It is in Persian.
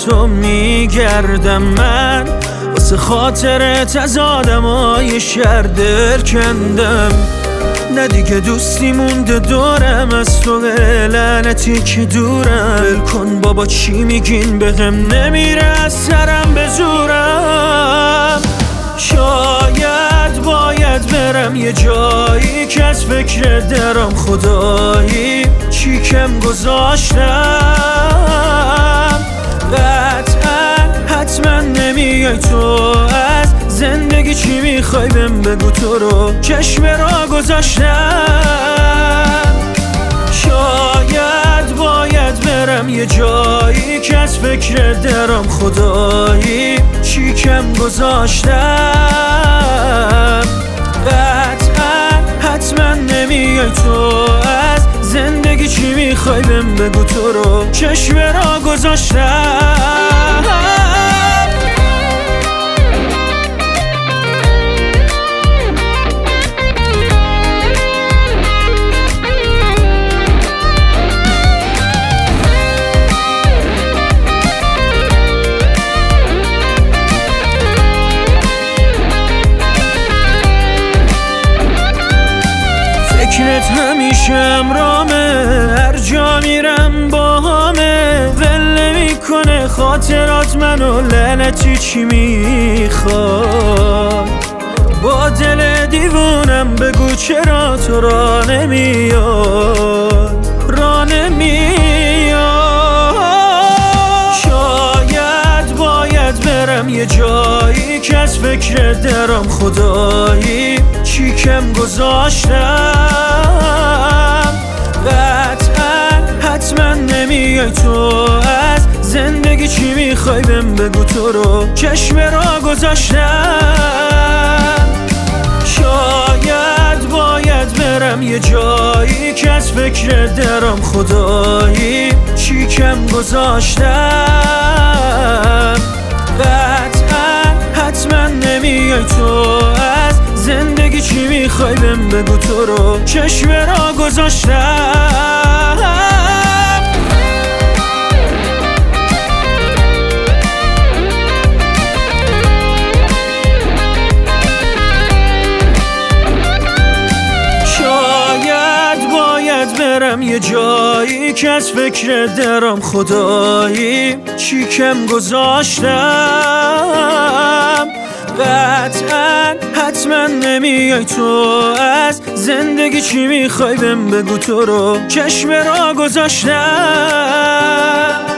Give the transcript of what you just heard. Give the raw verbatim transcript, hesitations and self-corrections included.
تو میگردم من، واسه خاطرت از آدمای شهر دل کندم. نه دیگه دوستی مونده دورم، از تو لعنتی که دورم. ول کن بابا چی میگین بهم، نمیره از سرم به زورم. شاید باید برم یه جایی که از فکر درم خدایی چی کم گذاشتم. قطعا حتما نمیای تو، از زندگی چی میخوای بهم بگو، تو رو چشم را گذاشتم. شاید باید برم یه جایی که از فکر درم خدایی چی کم گذاشتم. قطعا حتما نمیای تو، از زندگی چی میخوای بهم بگو، تو رو چشم را گذاشتم. فکرت همیشه امرامه، هر جا میرم با همه. ول نمیکنه خاطرات منو، لعنتی چی میخوای؟ با دل دیوونم بگو چرا تو را نمیاد، را نمیاد. شاید باید برم یه جایی که از فکر درم خدایی چی کم گذاشتم. قطعا حتما نمیای تو، از زندگی چی میخوای بهم بگو، تو رو چشم را گذاشتم. شاید باید برم یه جایی که از فکر درم خدایی چی کم گذاشتم. قطعا حتما نمیای تو، از زندگی چی میخوای بهم بگو، تو رو چشم را گذاشتم. شاید باید برم یه جایی که از فکر درم خدایی چی کم گذاشتم. قطعا حتما نمیای تو، از زندگی چی میخوای بهم بگو، تو رو چشم را گذاشتم.